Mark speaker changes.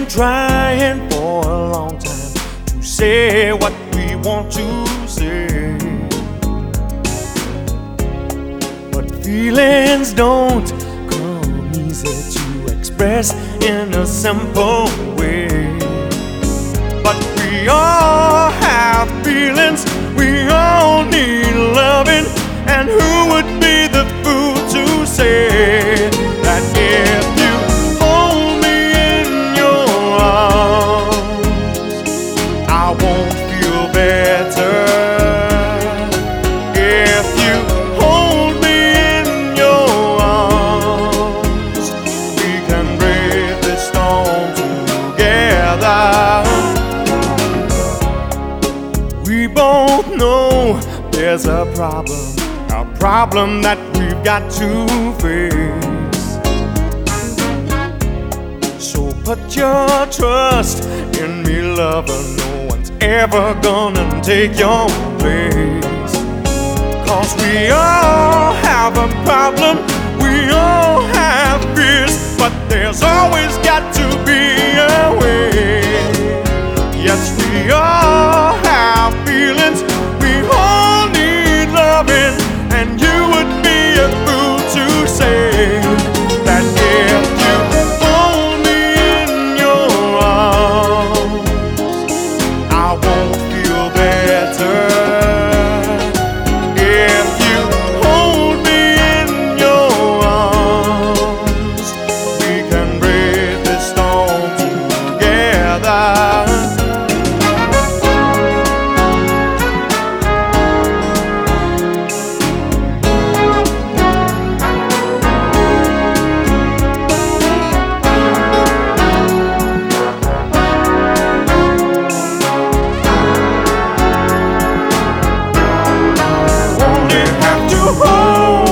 Speaker 1: been trying for a long time to say what we want to say, but feelings don't come easy to express in a simple way. But we all have feelings, we all need loving, and who would be the fool to say that if you hold me in your arms, I won't feel better? If you hold me in your arms, we can brave this storm together. We both know there's a problem that we've got to face. So put your trust in me, lover. No one's ever gonna take your place. 'Cause we all have a problem, we all have fears, but there's always got to be a way. Yes, we all have feelings, we all need loving, and you would be a fool to say that if you hold me in your arms, I won't feel better. If you hold me in your arms, we can brave this storm together. Hold